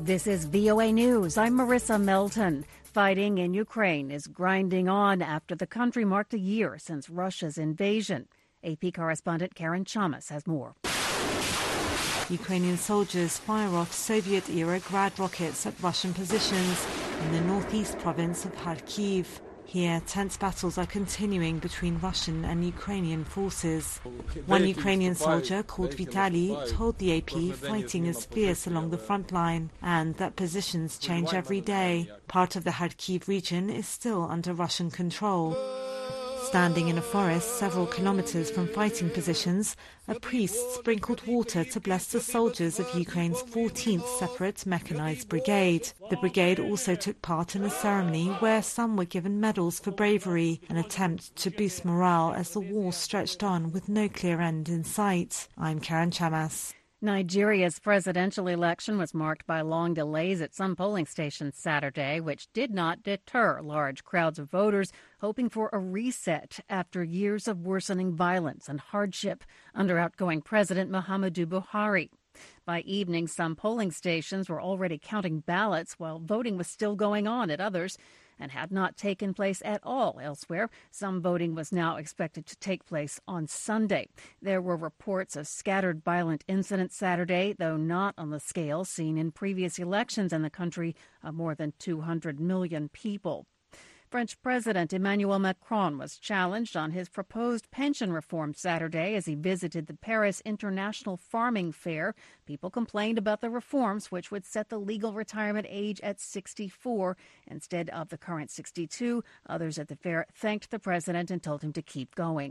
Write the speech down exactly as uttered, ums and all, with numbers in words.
This is V O A News. I'm Marissa Melton. Fighting in Ukraine is grinding on after the country marked a year since Russia's invasion. A P correspondent Karen Chamas has more. Ukrainian soldiers fire off Soviet-era Grad rockets at Russian positions in the northeast province of Kharkiv. Here, tense battles are continuing between Russian and Ukrainian forces. One Ukrainian soldier, called Vitaly, told the A P fighting is fierce along the front line and that positions change every day. Part of the Kharkiv region is still under Russian control. Standing in a forest several kilometers from fighting positions, a priest sprinkled water to bless the soldiers of Ukraine's fourteenth Separate Mechanized Brigade. The brigade also took part in a ceremony where some were given medals for bravery, an attempt to boost morale as the war stretched on with no clear end in sight. I'm Karen Chamas. Nigeria's presidential election was marked by long delays at some polling stations Saturday, which did not deter large crowds of voters hoping for a reset after years of worsening violence and hardship under outgoing President Muhammadu Buhari. By evening, some polling stations were already counting ballots while voting was still going on at others and had not taken place at all elsewhere. Some voting was now expected to take place on Sunday. There were reports of scattered violent incidents Saturday, though not on the scale seen in previous elections in the country of more than two hundred million people. French President Emmanuel Macron was challenged on his proposed pension reform Saturday as he visited the Paris International Farming Fair. People complained about the reforms, which would set the legal retirement age at sixty-four instead of the current sixty-two. Others at the fair thanked the president and told him to keep going.